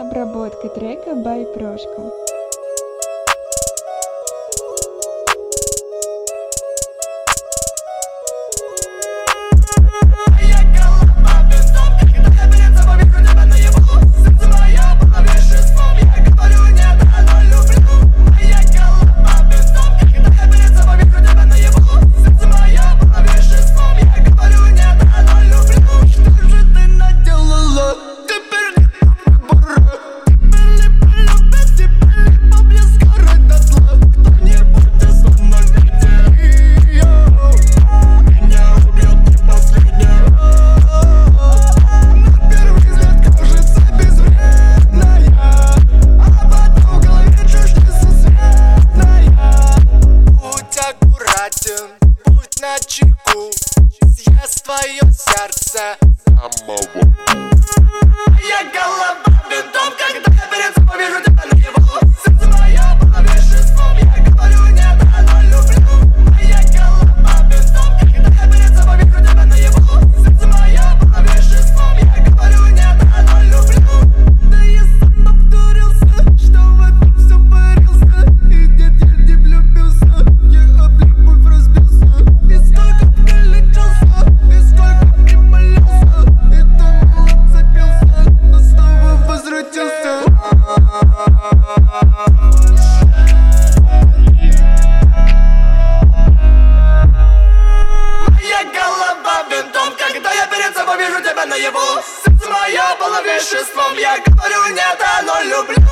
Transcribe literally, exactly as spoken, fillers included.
Обработка трека by Прошка. Будь начеку, съест твое сердце самого. Моя голова бинтом, когда я перед собой вижу тебя наяву. Сердце мое по-веществом, я говорю нет, оно люблю. Моя голова бинтом, когда я перед собой вижу тебя наяву. Сердце мое по-веществом, я говорю нет, оно люблю. Да я сам обдурился, что в этом все парился. И нет, я не влюбился, я об любовь разбился. И сколько ты лечился, и сколько ты молился, и ты молод запился, но снова возвратился. Моя голова винтом, когда я перед собой вижу тебя наяву. Сердце мое было веществом, я говорю нет, оно люблю.